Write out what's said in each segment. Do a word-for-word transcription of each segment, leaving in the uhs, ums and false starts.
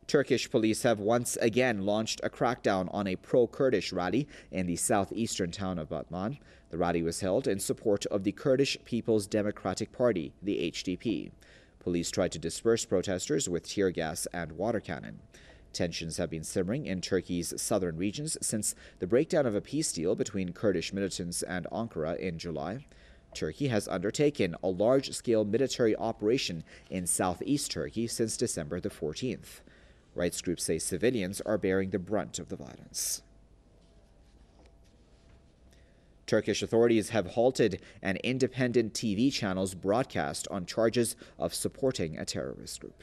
Turkish police have once again launched a crackdown on a pro-Kurdish rally in the southeastern town of Batman. The rally was held in support of the Kurdish People's Democratic Party, the H D P. Police tried to disperse protesters with tear gas and water cannon. Tensions have been simmering in Turkey's southern regions since the breakdown of a peace deal between Kurdish militants and Ankara in July. Turkey has undertaken a large-scale military operation in southeast Turkey since December the fourteenth. Rights groups say civilians are bearing the brunt of the violence. Turkish authorities have halted an independent T V channel's broadcast on charges of supporting a terrorist group.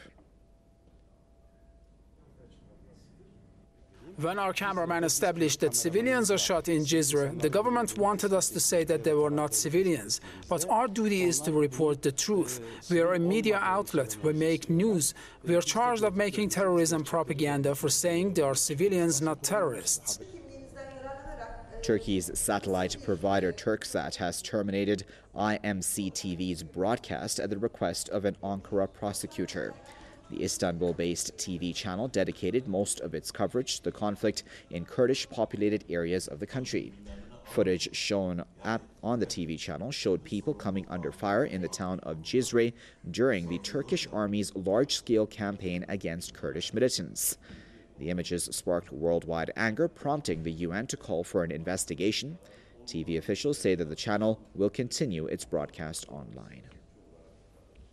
When our cameraman established that civilians are shot in Cizre, the government wanted us to say that they were not civilians. But our duty is to report the truth. We are a media outlet. We make news. We are charged of making terrorism propaganda for saying they are civilians, not terrorists. Turkey's satellite provider Turksat has terminated I M C T V's broadcast at the request of an Ankara prosecutor. The Istanbul-based T V channel dedicated most of its coverage to the conflict in Kurdish-populated areas of the country. Footage shown at, on the T V channel showed people coming under fire in the town of Cizre during the Turkish army's large-scale campaign against Kurdish militants. The images sparked worldwide anger, prompting the U N to call for an investigation. T V officials say that the channel will continue its broadcast online.